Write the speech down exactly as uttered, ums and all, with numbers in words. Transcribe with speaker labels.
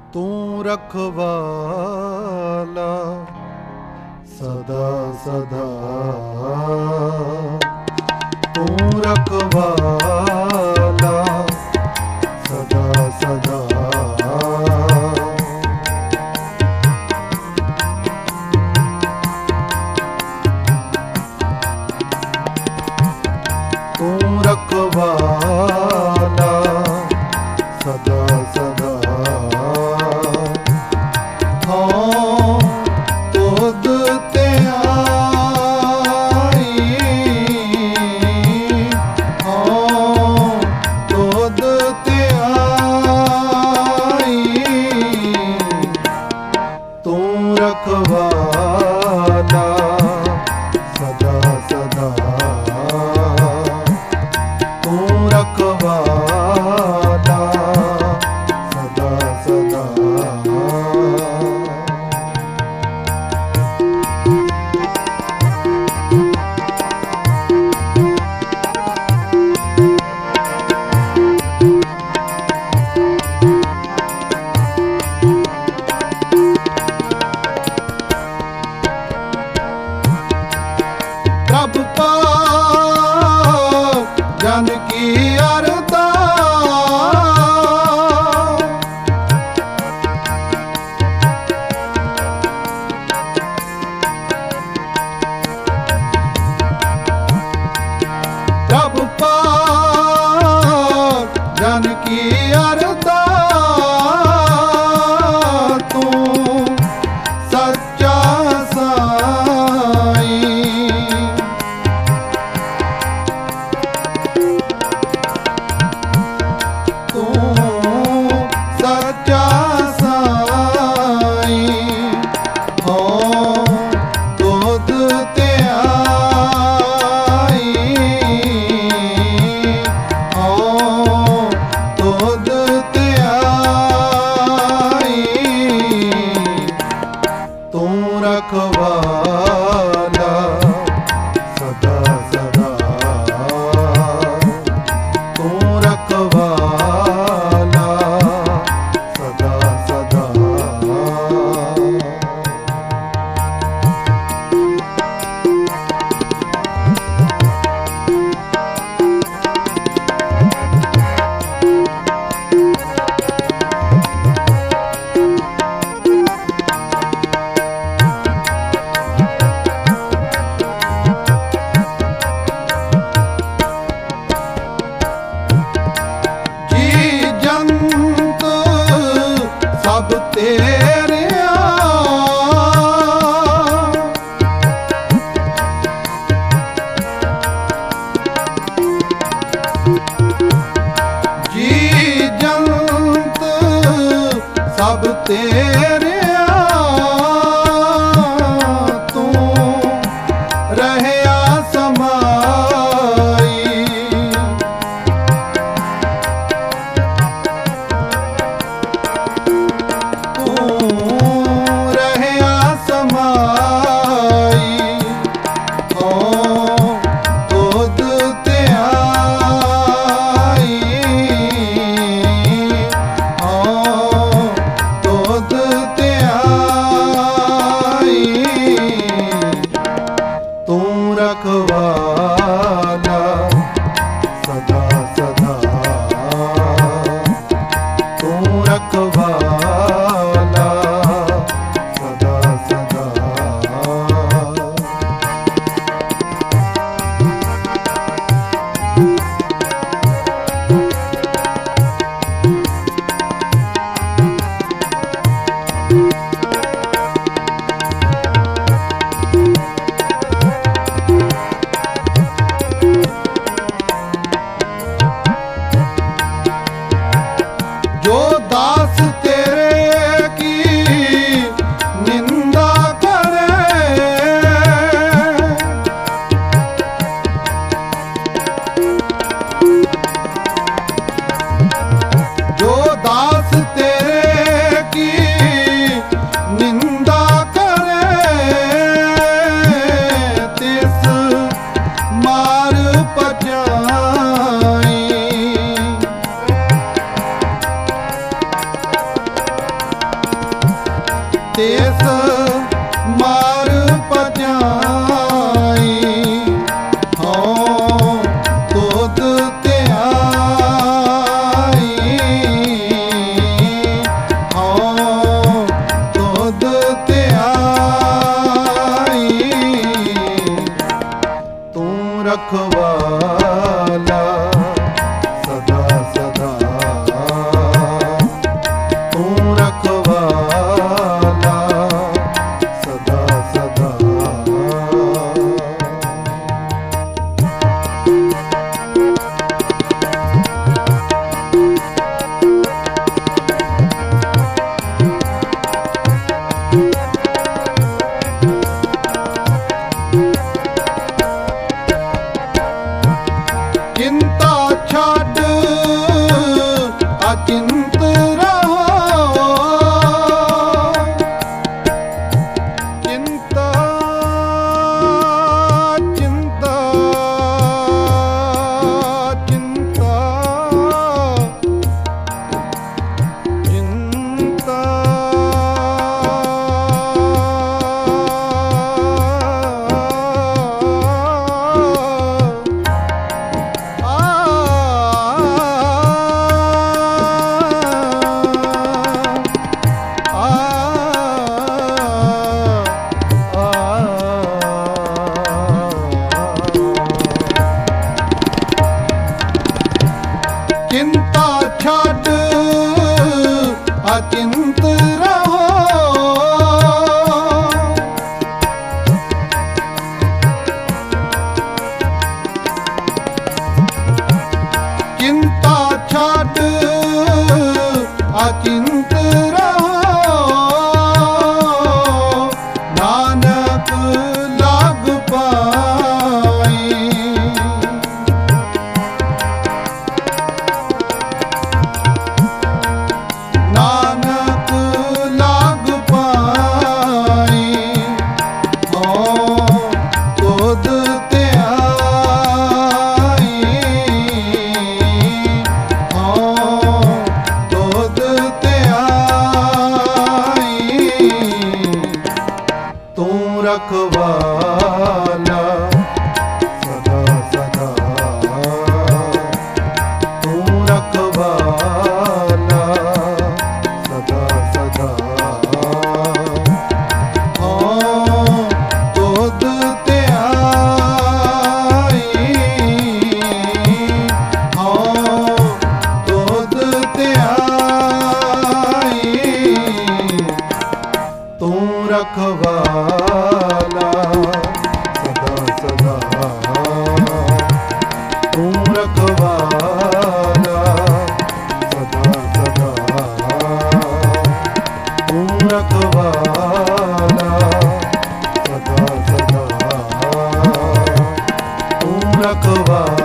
Speaker 1: तू रखवाला सदा सदा, तू रखवाला सदा सदा। तू रखवाला सदा सदा, हाँ तुद ते आई, हाँ तुद ते आई। तू रखवाला सदा सदा, तू रखवाला सदा सदा। प्रभ पाक जन की अरदा, प्रभ पाक जन की अरदा। तू सच्चा साई, तू सच्चा साई, हाँ तुद ते आई, हाँ तुद ते आई। तू रखवाला सदा सदा, तू रखवाला सदा सदा। जी जंत सब तेरे आ, जी जंत सब तेरे आ। तू रहया समाई, तू रहया समाई, हाँ तुद ते आई, हाँ तुद ते आई। तू रखवाला सदा सदा, तू रखवाला सदा सदा। जो दास तेरे की निंदा करे, जो दास तेरे की निंदा करे, तिस मार पजाई, ਦੇਸ ਮਾਰ ਪਜਾਈ ਹਉ ਤੁਧ ਧਿਆਈ ਹਉ ਤੁਧ ਧਿਆਈ ਤੂੰ ਰਖਵਾਲਾ ਸਦਾ ਸਦਾ ਤੂੰ ਰਖਵਾਲਾ ਸਦਾ ਸਦਾ ਚਿੰਤਾ ਛੱਡ ਅਚਿੰਤ ਰਹੋ ਚਿੰਤਾ ਚਿੰਤਾ ਚਿੰਤਾ ਚਿੰਤਾ ਚਿੰਤਾ ਛੱਡ ਅਚਿੰਤ ਰਹੋ ਚਿੰਤਾ ਛੱਡ ਅਚਿੰਤ ਰਹੋ ਨਾਨਕ ਲਗ ਪਾਈ ਨਾਨਕ ਲਗ ਪਾਈ ਹਉ ਤੁਧ ਧਿਆਈ ਹਉ ਤੁਧ ਧਿਆਈ ਤੂੰ ਰਖਵਾਲਾ ਸਦਾ ਸਦਾ ਤੂੰ ਰਖਵਾਲਾ ਸਦਾ ਸਦਾ ਹਉ ਤੁਧ ਧਿਆਈ ਹਉ ਤੁਧ ਧਿਆਈ ਤੂੰ ਰਖਵਾਲਾ ਸਦਾ ਸਦਾ ਤੂੰ ਰਖਵਾਲਾ ਸਦਾ ਸਦਾ ਤੂੰ ਰਖਵਾਲਾ ਸਦਾ ਸਦਾ ਤੂੰ ਰਖਵਾਲਾ